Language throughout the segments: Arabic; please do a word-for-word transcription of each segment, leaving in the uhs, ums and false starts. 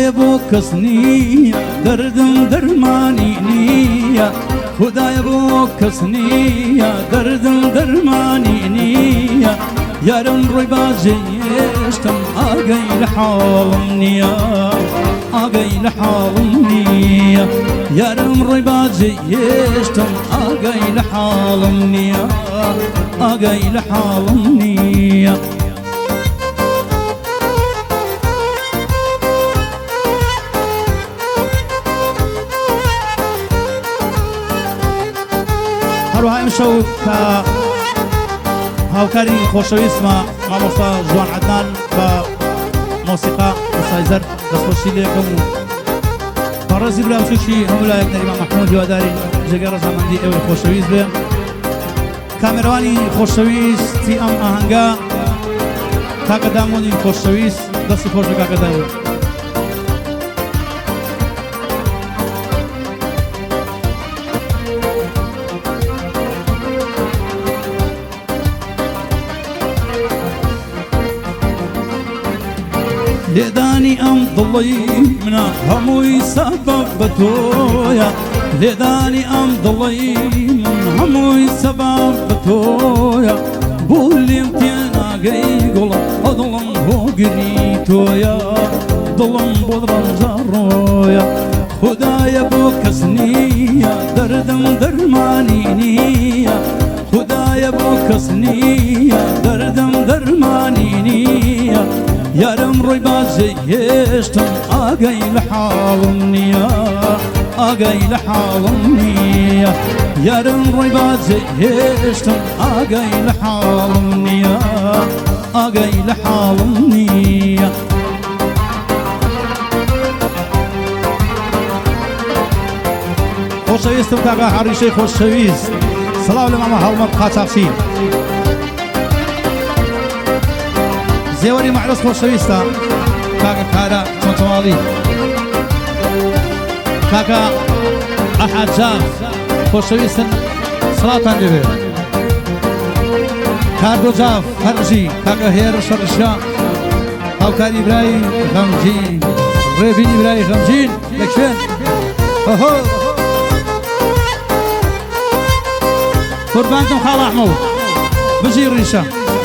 خدای بو کس نییە دەردم دەرمانی نییە خدای بو کس نییە دەردم دەرمانی نییە یارم ڕۆی باجێشتم ئاگەی لە حاڵم نییە ئاگەی لە حاڵم نییە یارم ڕۆی باجێشتم ئاگەی لە حاڵم نییە ئاگەی لە حاڵم نییە هەروەها ئەمشەو کە هاوکاری خۆشەویستمە مامۆستا جوان عەدنان بە مۆسیقا وسایزەر دەستخۆشی لێ بکەم و پاڕێزی براوچووکی هەموو لایەک نەریمان مەحموود هیواداری جێگەی ڕەزامەندی ئێوەی خۆشەویست بێ کامێرەوانی خۆشەویستی ئەم ئاهەنگە کاکە دامۆنی خۆشەویست دەستی خۆش بە کاکە دامۆن لێدانی ئەم دڵی منە هەمووی سەبەب بە تۆیە لێدانی ئەم دڵی من هەمووی سەبەب بە تۆیە بوو لێم تێناگەی گوڵە ئە دڵم هۆگری تۆیە دڵم بۆ ڕەنجە ڕۆیە خودایە بۆ کەس نییە دەردم دەرمانی نییە خودایە بۆ کەس نییە دەردم دەرمانی نییە یارم ڕۆی باجێهێشتم ئاگەی لە حاڵم نییە ئاگەی لە حاڵم نییە یارم ڕۆی باجێهێشتم ئاگەی لە حاڵم نییە ئاگەی لە حاڵم نییە خۆشەویستم کاکە هەڕیشەی خۆشەویست سەلاو لە مامە هەڵمەت قاچاقچی زێوەری مەعرەز خۆشەویستە کاکە کارە چۆنچەواڵی کاکە ئەحەجان خۆشەویستن سڵاتان لێبێ کاردۆجاف هەرژی کاکە هێر شەڕشا هاوکاری برای غەمجین ڕێبینی برای غەمجین لەکوێن ئەهۆ قوربانتم خاڵ ئەحمەد بژی ڕیشە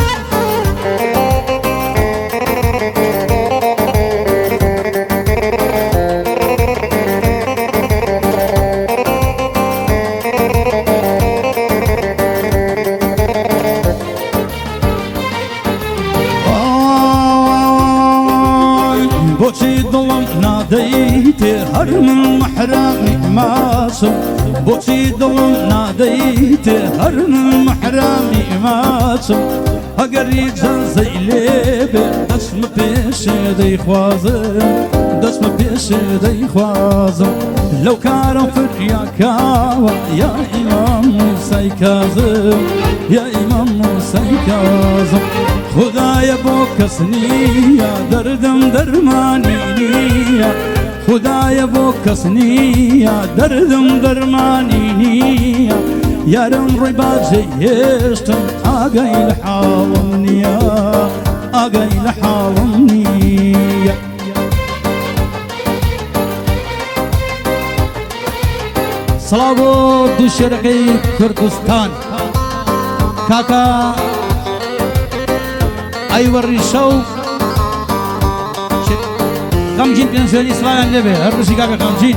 بۆچی دڵم نادەیتێ هەر من مەحرامی ماسم بۆچی دڵم نادەیتێ هەر من مەحرامی ماسم ئەگەر ئیجازەی لێبێ دەستمە پێشێ دەیخوازم دەستمە پێشێ دەیخوازم لەو کارم فریاکاوە یا ئیمام موسەی کازم یا ئیمام موسەی کازم خدایە بۆ کەس نییە دەردم دەرمانی نییە خدایە بۆ کەس نییە دەردم دەرمانی نییە یارم ڕۆی باجێهێشتم ئاگەی لە حاڵم نییە ئاگەی لە حاڵم نییە سڵاو بۆ دوو شێرەکەی کوردستان کاکە ئەیوەڕیشە و غەمجین پێنجێنی سڵاویان لێبێ هەردووشی کاکە غەمجین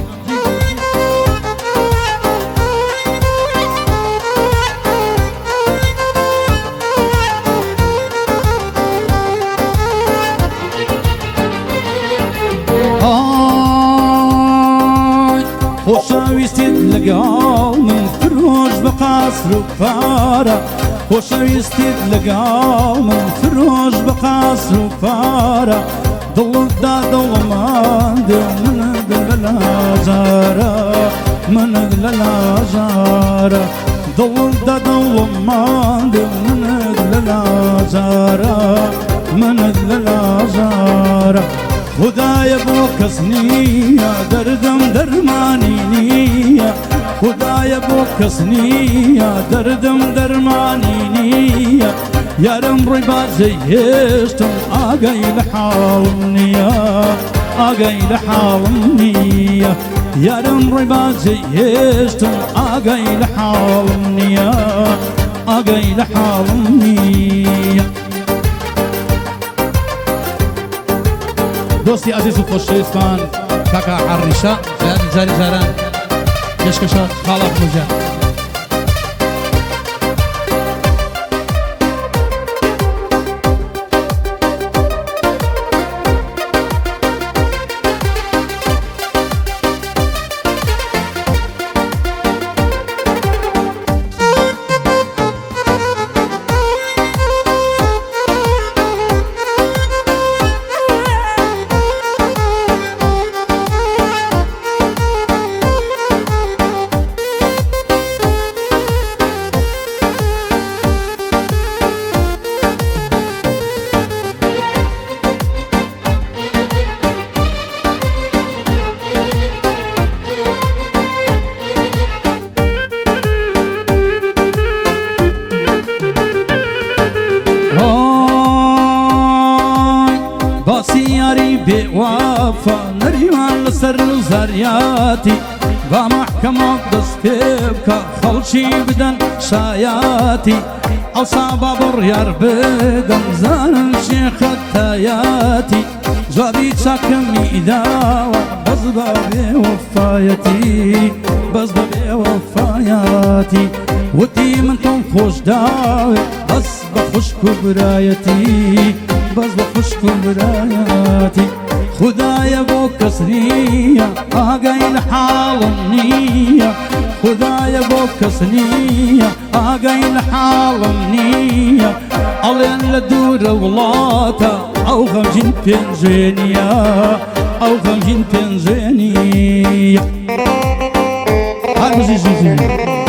خۆشەویستیت لەگەڵ من فرۆش بە قاسر و پارە خۆشەویستیت لەگەڵ من فرۆش بە قاسر و پارە دڵتدا دڵماندێ منت لە لاژارە منت لە لاژارە دڵتدا دڵماندێ منت لە لاژارە منت لە لاژارە خدایە بۆ کەس نییە دەردم دەرمانی نییە خدایە بۆ کەس نییە دەردم دەرمانی نییە یارم ڕۆی باجێهێشتم ئاگەی لە حاڵم نییە ئاگای لە حاڵم نییە یارم ڕێبازی هێشتم ئاگای لە حاڵم نییە ئاگای لە حاڵم نییە دۆستی عەزیز و خۆشەویستان کاکا عەڕیشە جاری جاران پێشکەشە خاڵە بموجە باسیاری بێوافە نەریوان لەسەر زاریاتی با محکەمە دەست پێ بکە خەڵکی بدەن شایاتی ئەوسا با بڕیار بدەم زانن شێخەتایاتی جوابی چاکەمی داوە بەس بە بێوەفایەتی بەس بە بێوەفایەتی وتی من تۆم خۆش داوێ بەس بە خوشک و برایەتی بەس بە خوشک و برایەتی خودایە بۆ کەس نییە ئاگای لە حاڵم نییە خودایە بۆ کەس نییە ئاگای لە حاڵم نییە ئەڵێن لە دوورە وڵاتە ئەو غەمگین پێنجێنیە ئەو غەمگین پێنجێنیە هەر بزیزیزی